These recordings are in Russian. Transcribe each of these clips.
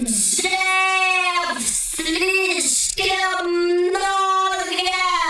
Диджеев слишком много.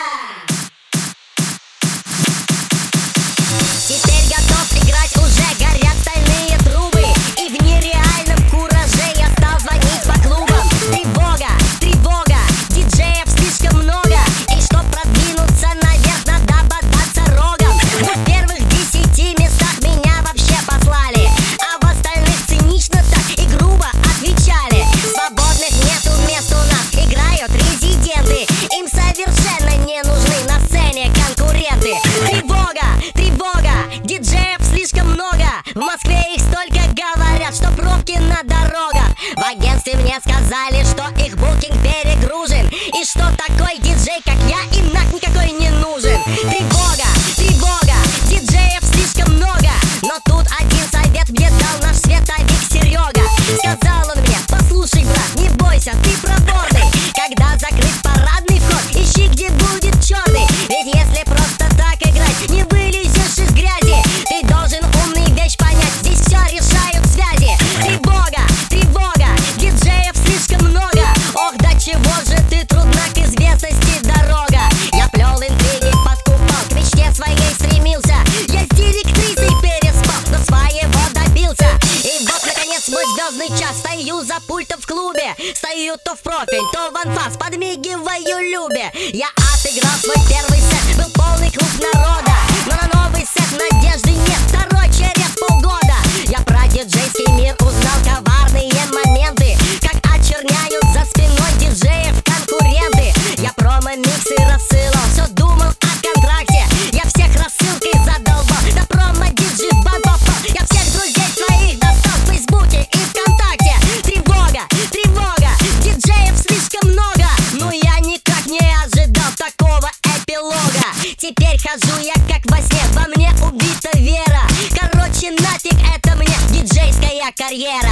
Теперь готов играть, уже горят стальные трубы, и в нереальном кураже я стал звонить по клубам. Тревога, тревога, диджеев слишком много, и чтоб продвинуться наверх, надо бодаться рогом. Но в первых 10 местах меня вообще послали, а в остальных цинично так и грубо отвечали. Свободных нету мест у нас, играют резиденты, им совершенно не нужны на сцене конкуренты. Тревога, тревога, диджеев слишком много, в Москве их столько, говорят, что пробки на дорогах. В агентстве мне сказали, что их букинг перегружен, и что такой диджей, как я, им нах никакой не нужен. Тревога, тревога, диджеев слишком много, но тут один совет мне дал наш световик Серега. Сказал он мне: послушай, брат, не бойся, ты проворный, когда закрыт парадный вход, ищи, где будет черный. Ведь если просто так играть, не вылезешь из грязи. Ты должен умную вещь понять, здесь все решают связи. Тревога, тревога, диджеев слишком много, ох, до чего же ты трудна к известности дорога. Я плел интриги, подкупал, к мечте своей стремился, я с директрисой переспал, но своего добился. И вот, наконец, мой звездный час, стою за пультом в клубе, стою то в профиль, то в анфас, подмигиваю Любе. Я отыграл свой первый сет, был полный клуб народа, но на новый сет надежды нет, второй через полгода. Я про диджейский мир узнал коварные моменты, как очерняют за спиной диджеев конкуренты. Я промо-миксы рассылал, все думал о контракте, я всех рассылкой задолбал, на промо-диджи в бан попал. Я всех друзей своих достал в Фейсбуке и ВКонтакте. Тревога, тревога, диджеев слишком много, но я никак не ожидал такого эпилога. Теперь хожу я как во сне, во мне убита вера. Короче, нафиг это мне диджейская карьера.